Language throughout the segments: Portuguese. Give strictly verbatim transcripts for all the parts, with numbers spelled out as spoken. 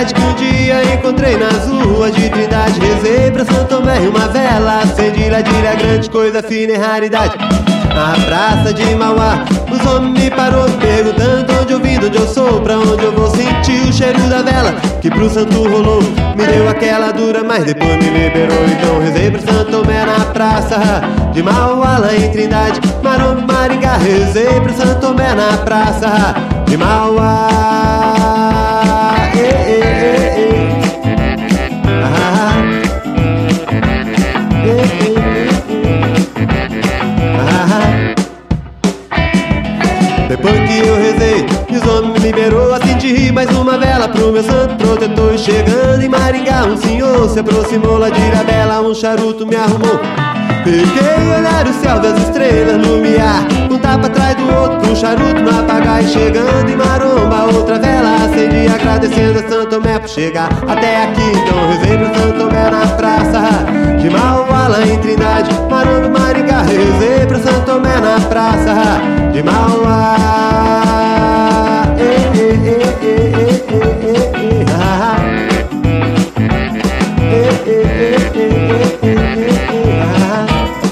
liberdade que um dia encontrei nas ruas de Trindade. Rezei pra Santo Tomé e uma vela, acendi ladilha grande, coisa fina e raridade. Na praça de Mauá, os homens me parou perguntando onde eu vim, onde eu sou, pra onde eu vou. Sentir o cheiro da vela que pro santo rolou, me deu aquela dura, mas depois me liberou. Então rezei pra Santo Tomé na praça de Mauá, lá em Trindade, Maromba, Maringá. Rezei pra Santo Tomé na praça de Mauá. Ei, ei, ei, ei. Ah, ei, ei, ei. Ah. Depois que eu rezei e os homens me liberou, acendi mais uma vela pro meu santo protetor. Chegando em Maringá, um senhor se aproximou lá de Ilhabela, um charuto me arrumou. Fiquei a olhar o céu das estrelas lumiar, um tapa atrás do outro, um charuto não apagar. E chegando em Maromba, outra vela acendi, agradecendo a Santo Tomé por chegar até aqui. Então rezei pra Santo Tomé na praça de Mauá, lá em Trindade, Maromba, Maringá. Rezei pra Santo Tomé na praça de Mauá. Ei, ei, ei, ei, ei, ei, ei, ah. Ei, ei, ei, ei, ei, ei, ei, ah.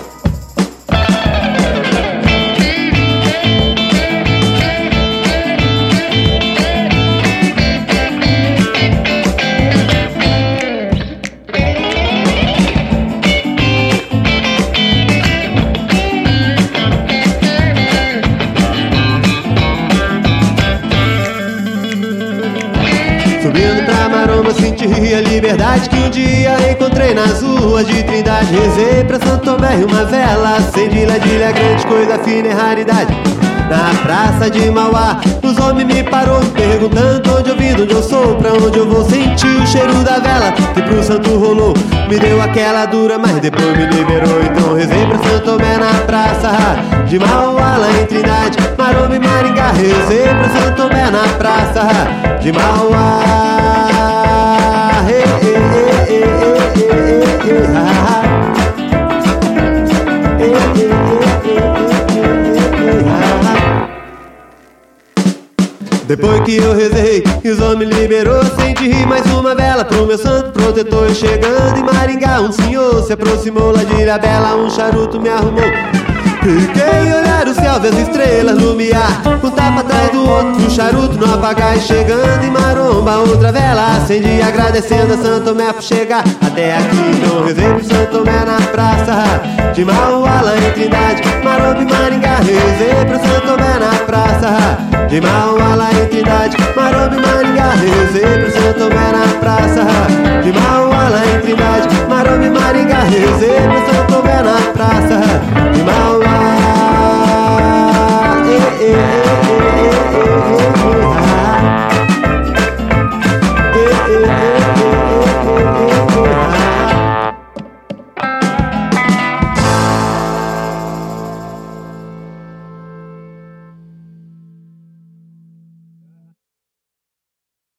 Subindo pra Maromba, senti a liberdade que um dia encontrei nas ruas de Trindade. Rezei pra Santo Tomé e uma vela, acendi ladilha grande, coisa fina e raridade. Na praça de Mauá, os homens me parou perguntando onde eu vim, onde eu sou, pra onde eu vou. Senti o cheiro da vela que pro santo rolou, me deu aquela dura, mas depois me liberou. Então rezei pra Santo Tomé na praça de Mauá, lá em Trindade, Maromba e Maringá. Rezei pra Santo Tomé na praça de Mauá. Ei, ei, ei, ei, ei, ei, ei, ah. Ei, ei, ei, ei, ei, ei, ah. Depois que eu rezei e os homens liberou, acendi mais uma vela pro meu santo protetor. Chegando em Maringá, um senhor se aproximou lá de Ilhabela, um charuto me arrumou. Fiquei a olhar o céu, ver as estrelas lumiar, um tapa atrás do outro, um charuto não apagar. E chegando em Maromba, outra vela acendi, agradecendo a Santo Tomé por chegar até aqui. Então rezei pro Santo Tomé na praça de Mauá, lá em Trindade, Maromba e Maringá. Rezei pro Santo Tomé na praça de Mauá, lá em Trindade, Maromba e Maringá. Rezei pro Santo Tomé na praça de Mauá.